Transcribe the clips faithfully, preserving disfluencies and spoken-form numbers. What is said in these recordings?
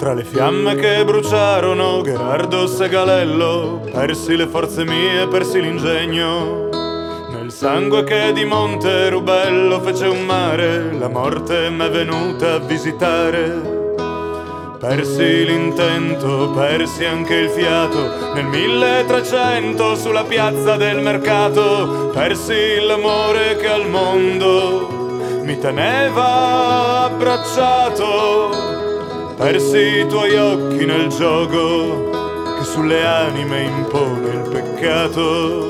Tra le fiamme che bruciarono Gherardo Segalello, persi le forze mie, persi l'ingegno. Nel sangue che di Monte Rubello fece un mare, la morte m'è venuta a visitare. Persi l'intento, persi anche il fiato, nel milletrecento sulla piazza del mercato. Persi l'amore che al mondo mi teneva abbracciato. Persi i tuoi occhi nel gioco che sulle anime impone il peccato.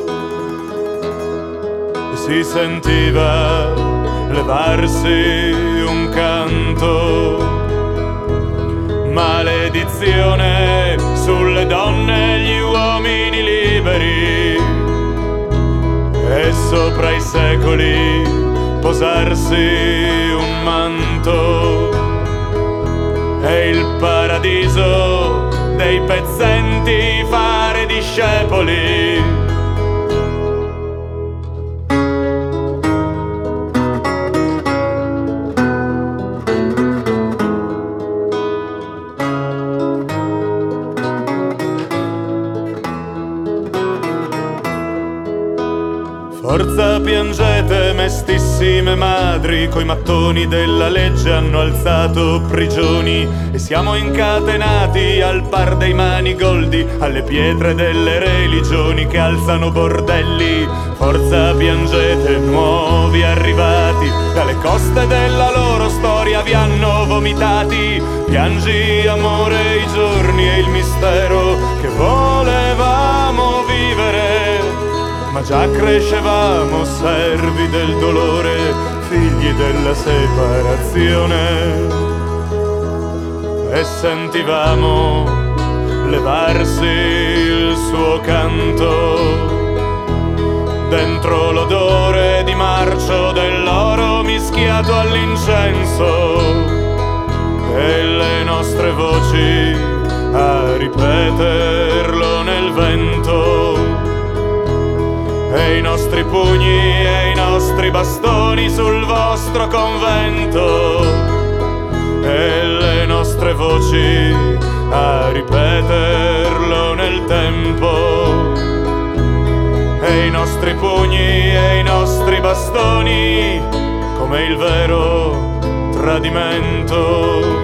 E si sentiva levarsi un canto, maledizione sulle donne e gli uomini liberi, e sopra i secoli posarsi un manto. E il paradiso dei pezzenti fare discepoli. Forza piangete, mestissime madri, coi mattoni della legge hanno alzato prigioni, e siamo incatenati al par dei manigoldi alle pietre delle religioni che alzano bordelli. Forza piangete, nuovi arrivati, dalle coste della loro storia vi hanno vomitati. Piangi amore, i giorni e il mistero che volevamo vivere, ma già crescevamo servi del dolore, figli della separazione. E sentivamo levarsi il suo canto, dentro l'odore di marcio dell'oro mischiato all'incenso, e le nostre voci a ripeterlo nel vento. E i nostri pugni e i nostri bastoni sul vostro convento, e le nostre voci a ripeterlo nel tempo. E i nostri pugni e i nostri bastoni come il vero tradimento.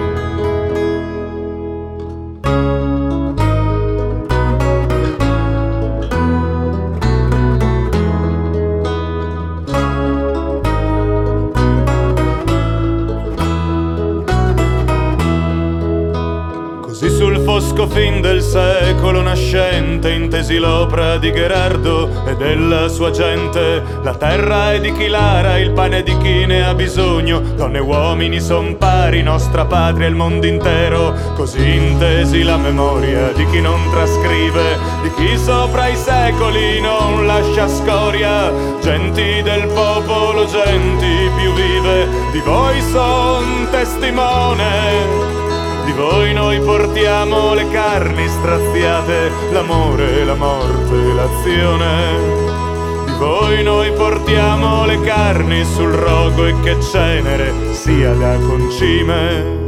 Sul fosco fin del secolo nascente intesi l'opera di Gherardo e della sua gente. La terra è di chi lara, il pane di chi ne ha bisogno. Donne e uomini son pari, nostra patria e il mondo intero. Così intesi la memoria di chi non trascrive, di chi sopra i secoli non lascia scoria. Genti del popolo, genti più vive, di voi son testimone. Di voi noi portiamo le carni straziate, l'amore, la morte, l'azione. Di voi noi portiamo le carni sul rogo, e che cenere sia da concime.